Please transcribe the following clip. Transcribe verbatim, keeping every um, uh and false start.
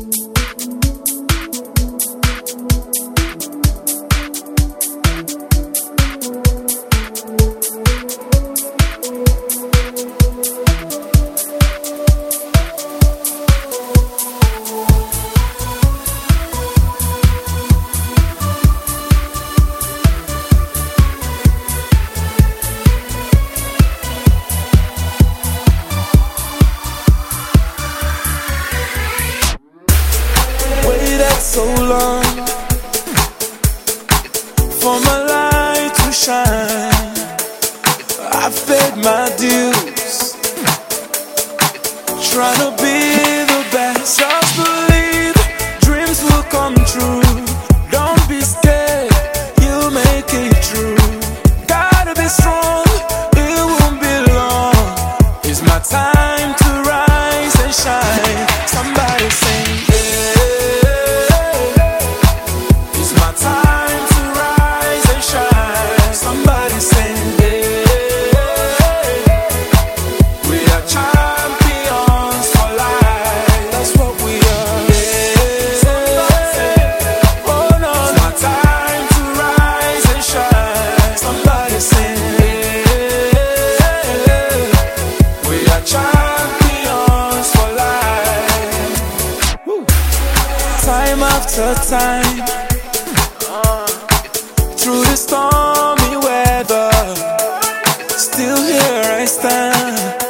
So long for my light to shine. I've paid my dues, trying to be the best. Just believe dreams will come true. Don't be scared, you'll make it true. Gotta be strong, it won't be long. It's my time to rise and shine. Somebody sing, yeah. Time to rise and shine. Somebody sing, yeah. We are champions for life. That's what we are, yeah. Somebody sing, oh no, it's my time to rise and shine. Somebody sing, yeah. We are champions for life. Woo. Time after time, through the stormy weather, still here I stand.